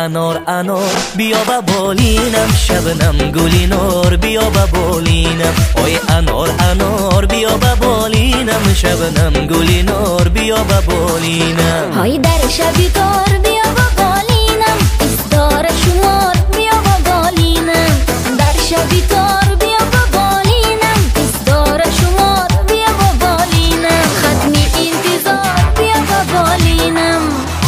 انار انار بیا و بالینم، شبنم گلی نار بیا و بالینم. آی انار انار بیا و بالینم، شبنم گلی نار بیا و بالینم. های در شبی تار بیا و بالینم، ایستار شمار بیا و بالینم. در شبی تار بیا و بالینم، ایستار شمار بیا و بالینم. ختمی انتظار بیا و بالینم.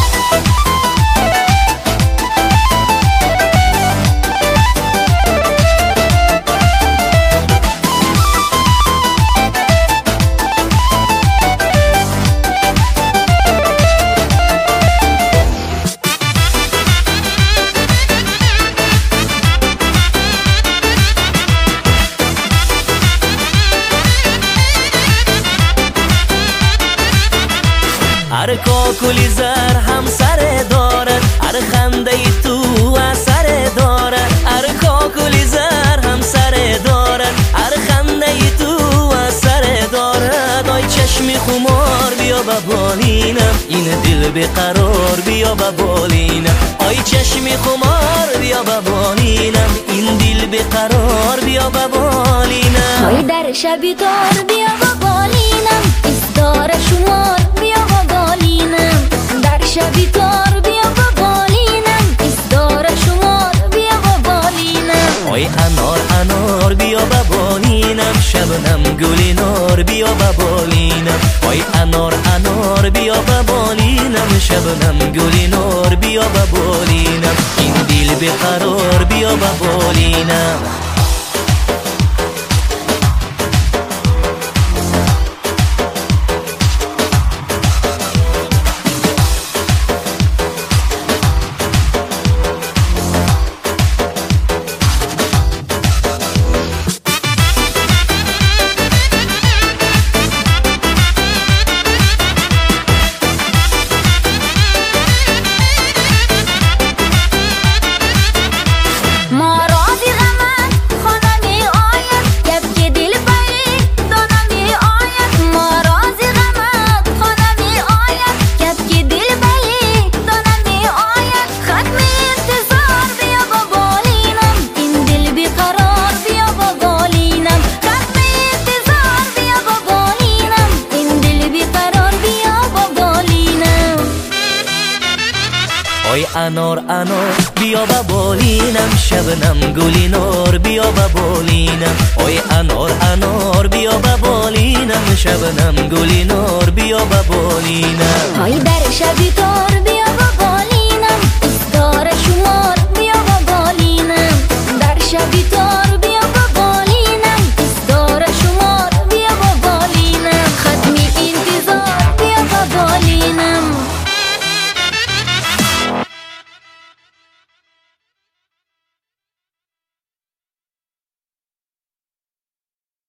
هر کاکلی زر هم سر دارد، هر خنده تو اثر دارد. هر کاکلی زر هم سر دارد، هر خنده تو اثر دارد. آی چشمی خمار بیا و بالینم، این دل بیقرار بیا و بالینم. آی چشمی خمار بیا و بالینم، این دل بیقرار بیا و بالینم. های در شبی تار بیا و بالینم، ایستار شمار بیا و بالینم. در شبی تار بیا و بالینم، ایستار شمار بیا و بالینم. آی انار انار بیا و بالینم، شبنم گلی نار بیا و بالینم. آی انار انار بیا و بالینم، شبنم گلی نار بیا و بالینم. این دل بیقرار بیا و بالینم. آی انار انار بیا و بالینم، شبنم گلی نار بیا و بالینم. آی انار انار بیا و بالینم، شبنم گلی نار بیا و بالینم. های در شبی تار بیا